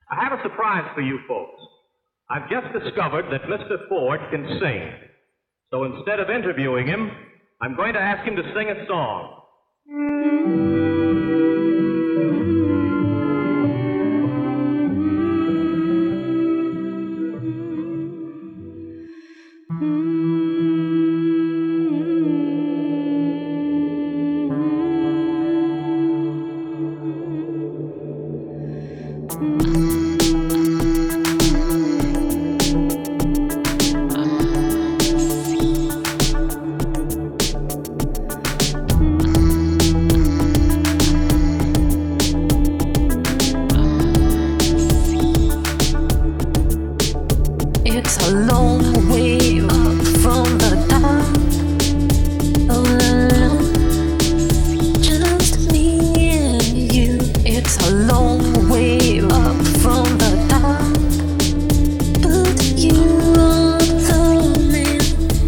I have a surprise for you folks. I've just discovered that Mr. Ford can sing. So instead of interviewing him, I'm going to ask him to sing a song. It's a long way up from the top. Alone, just me and you. It's a long way up from the top. Put you on the map.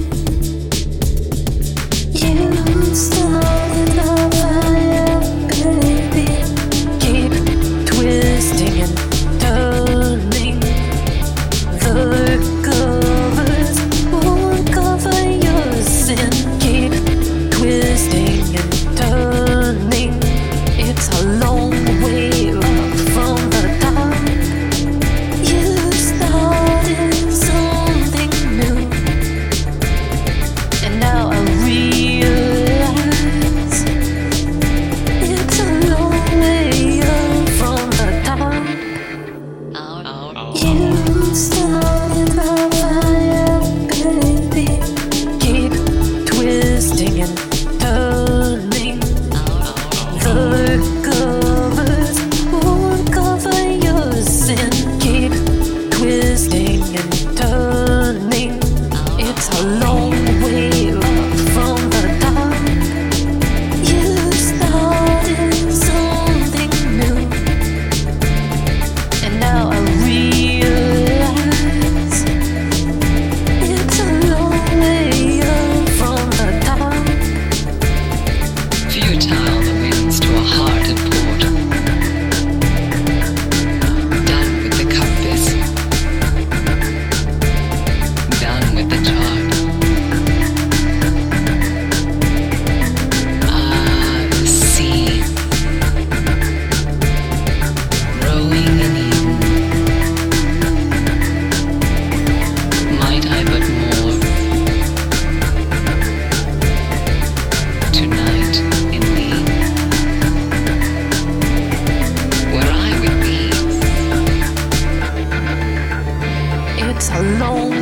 You started a fire, baby. Keep twisting and turning. The covers won't cover your sin. Keep twisting and turning. It's a long way up from the top. You started something new, and now I realize it's a long way up from the top. You started a fire, baby. Keep twisting and turning. The covers won't cover your sin. Keep twisting and turning. It's a long way up from the top. You started something new, and now I realize it's a long way up from the top. Futile the winds to a hearted port. Done with the compass. Done with the chart. The sea. Rowing in Eden. Might I but more. Tonight in thee, where I would be. It's a long